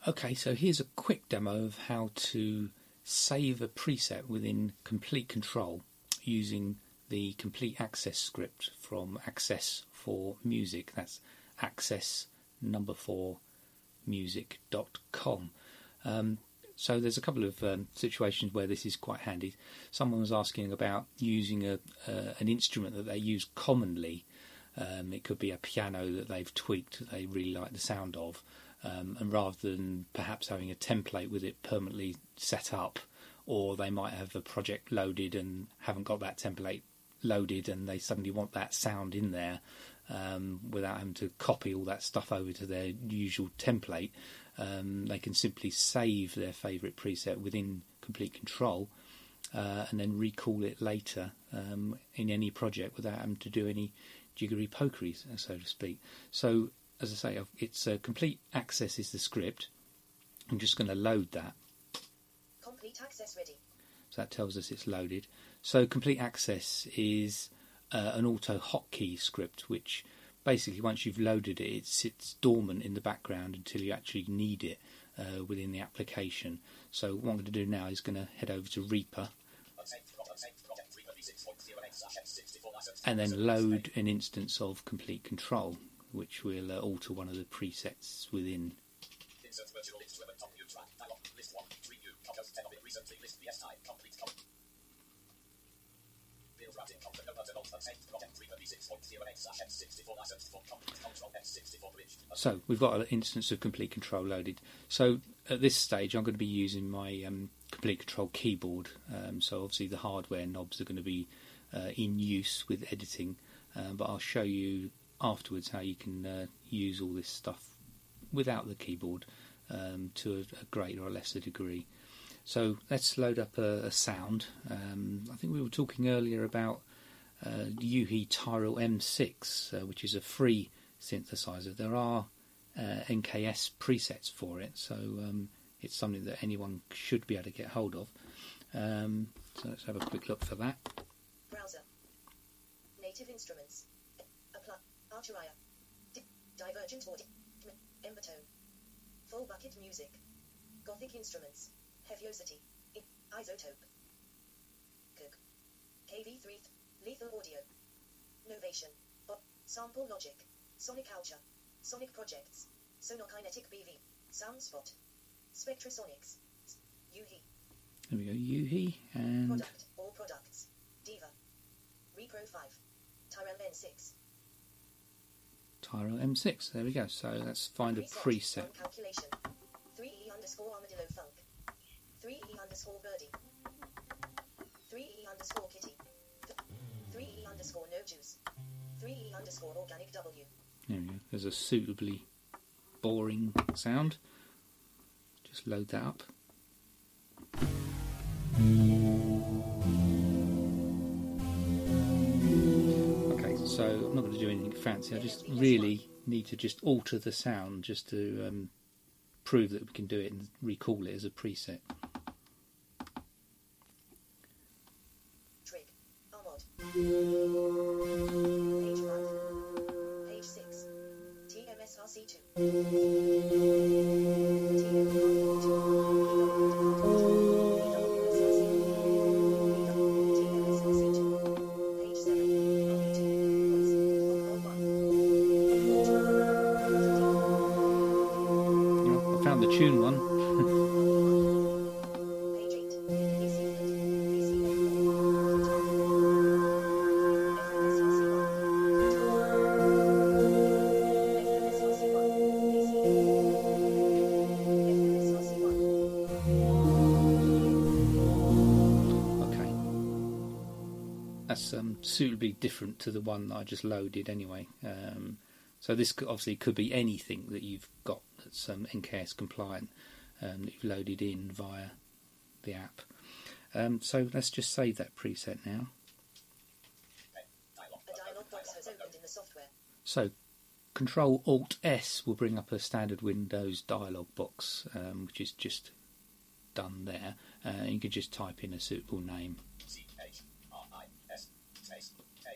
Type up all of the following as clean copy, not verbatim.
Okay, so here's a quick demo of how to save a preset within Complete Control using the Complete Access script from Access for Music. That's access number 4 music.com. So there's a couple of situations where this is quite handy. Someone was asking about using an instrument that they use commonly. It could be a piano that they've tweaked that they really like the sound of, and rather than perhaps having a template with it permanently set up, or they might have a project loaded and haven't got that template loaded and they suddenly want that sound in there without having to copy all that stuff over to their usual template. They can simply save their favourite preset within Complete Control and then recall it later in any project without having to do any jiggery pokery, so to speak. So, as I say, it's Complete Access is the script. I'm just going to load that. Complete Access ready. So that tells us it's loaded. So Complete Access is an auto hotkey script, which basically once you've loaded it, it sits dormant in the background until you actually need it within the application. So what I'm going to do now is going to head over to Reaper and then load an instance of Complete Control, which will alter one of the presets within. Insert virtual list to a top new track. Dialog. List 1. Preview. Copos 10 of it. Recently. List VS type. Complete. Build routing. Content. No button. Alt. Unsafe. Content. 336.08/M64 license for Complete Control X64 bridge. So we've got an instance of Complete Control loaded. So at this stage I'm going to be using my Complete Control keyboard. So obviously the hardware knobs are going to be in use with editing, but I'll show you afterwards how you can use all this stuff without the keyboard to a greater or lesser degree. So let's load up a sound. I think we were talking earlier about Yuhi Tyrell M6, which is a free synthesizer. There are NKS presets for it, so it's something that anyone should be able to get hold of. So let's have a quick look for that. Browser. Native instruments. Apply. Arturia. Divergent audio. Embertone. Full bucket music. Gothic instruments. Heaviosity. Isotope. Cook. KV3. Lethal audio. Novation. Sample logic. Sonic Culture. Sonic Projects. Sonokinetic BV. Soundspot. Spectrasonics. Yuhi. There we go, Yuhi and Product. All products. Diva. Repro 5. Tyrell N6. Tyrell M6. There we go. So let's find a preset. Calculation. 3E underscore armadillo funk. 3E underscore birdie. 3E underscore kitty. 3E underscore no juice. 3E underscore organic W. There we go. There's a suitably boring sound. Just load that up. Okay, so I'm not going to do anything fancy. I just really need to just alter the sound just to prove that we can do it and recall it as a preset. Trig. Armod. Page 5. Page 6. TMSRC2. The tune one. Okay, that's suitably different to the one that I just loaded anyway. So this obviously could be anything that you've got that's NKS compliant that you've loaded in via the app. So let's just save that preset now. A dialog box has opened in the software. So Control Alt S will bring up a standard Windows dialog box, which is just done there. You can just type in a suitable name. CHRIS space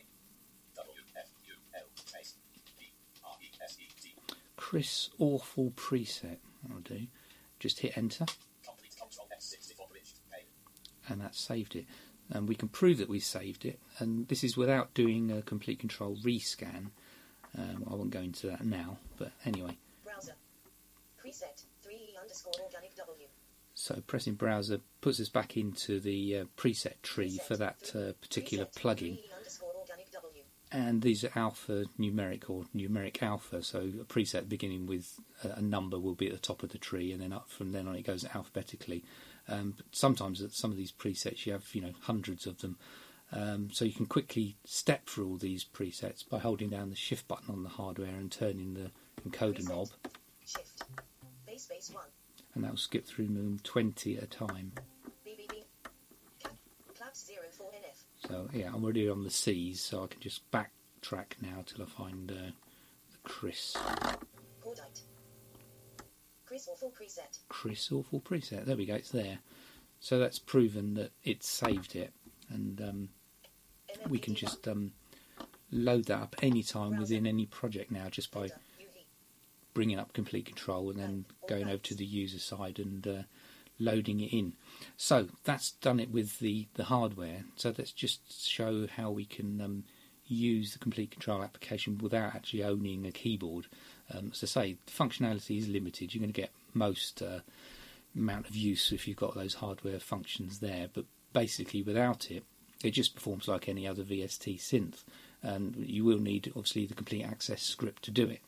KWFUL space PRESET. Chris Awful Preset, I'll do. just hit enter, Complete Control F64 bridge. Page. and that's saved it. And we can prove that we saved it, and this is without doing a complete control rescan. I won't go into that now, but anyway. Browser. Preset 3E_organic W. So pressing browser puts us back into the preset tree for that particular plugin. 3E_organic W. And these are alpha numeric or numeric alpha, so a preset beginning with a number will be at the top of the tree, and then up from then on it goes alphabetically. But sometimes at some of these presets you have hundreds of them, so you can quickly step through all these presets by holding down the shift button on the hardware and turning the encoder knob, Shift. Base 1. and that will skip through them 20 at a time. BBB. Claps 04 NF. So yeah, I'm already on the C's, so I can just backtrack now till I find the Chris. Cordite. Chris Awful preset. Chris Awful preset. There we go, it's there. So that's proven that it's saved it, and we can just load that up anytime within any project now just by UV. bringing up complete control and then going over to the user side and loading it in. So that's done it with the hardware. So let's just show how we can use the complete control application without actually owning a keyboard. As I say, the functionality is limited. You're going to get most amount of use if you've got those hardware functions there, but basically without it, it just performs like any other VST synth, and you will need obviously the complete access script to do it.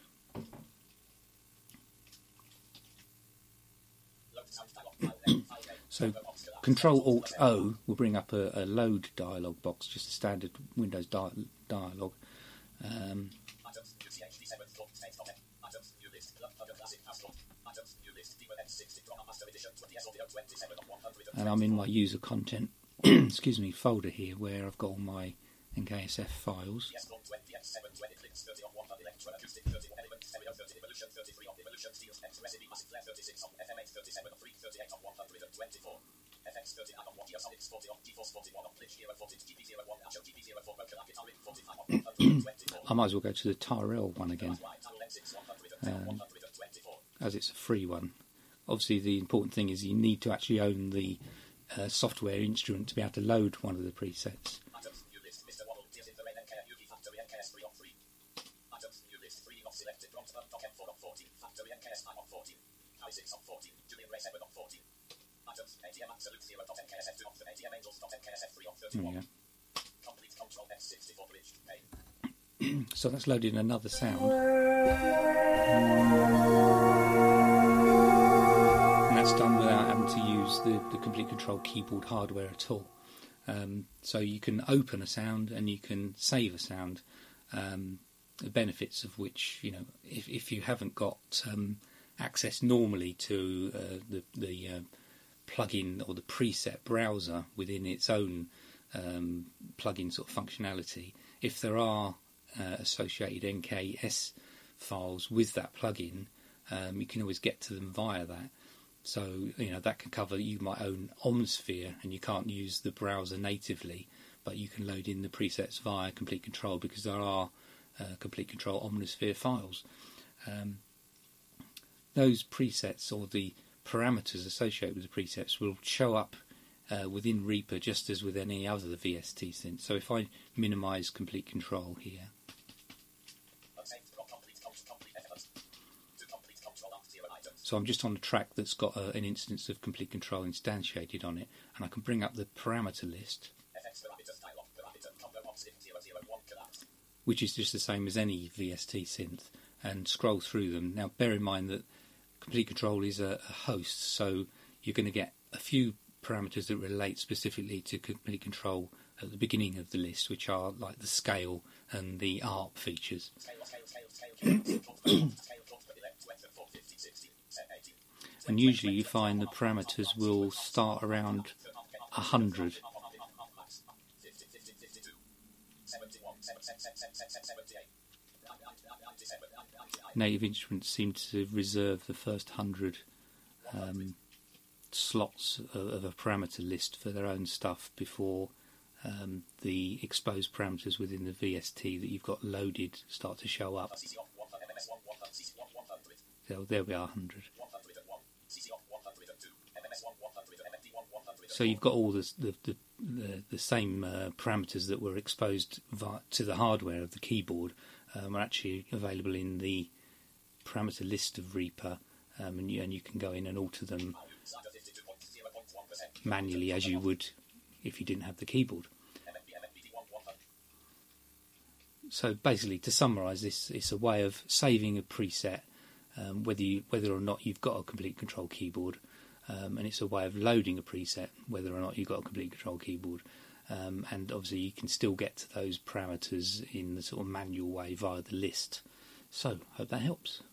So Control-Alt-O will bring up a load dialog box, just a standard Windows dialog. And I'm in my user content excuse me, folder here where I've got all my NKSF files. I might as well go to the Tyrell one again, as it's a free one. Obviously the important thing is you need to actually own the software instrument to be able to load one of the presets. There we go. So that's loaded another sound. And that's done without having to use the complete control keyboard hardware at all. So you can open a sound and you can save a sound. The benefits of which, if you haven't got access normally to the plugin or the preset browser within its own plugin sort of functionality, if there are associated NKS files with that plugin, you can always get to them via that. So that can cover, you might own Omnisphere and you can't use the browser natively, but you can load in the presets via Complete Control because there are Complete Control Omnisphere files. Those presets or the parameters associated with the presets will show up within Reaper just as with any other VST synth. So if I minimise Complete Control here, so I'm just on a track that's got an instance of Complete Control instantiated on it, and I can bring up the parameter list, which is just the same as any VST synth, and scroll through them. Now bear in mind that Complete Control is a host, so you're going to get a few parameters that relate specifically to Complete Control at the beginning of the list, which are like the scale and the ARP features. And usually you find the parameters will start around 100. Native Instruments seem to reserve the first 100 slots of a parameter list for their own stuff before the exposed parameters within the VST that you've got loaded start to show up. So there we are, 100. So you've got all the same parameters that were exposed to the hardware of the keyboard are actually available in the parameter list of Reaper, and you can go in and alter them manually as you would if you didn't have the keyboard. So basically, to summarise this, it's a way of saving a preset, whether or not you've got a complete control keyboard, and it's a way of loading a preset, whether or not you've got a complete control keyboard. And obviously you can still get to those parameters in the sort of manual way via the list. So, hope that helps.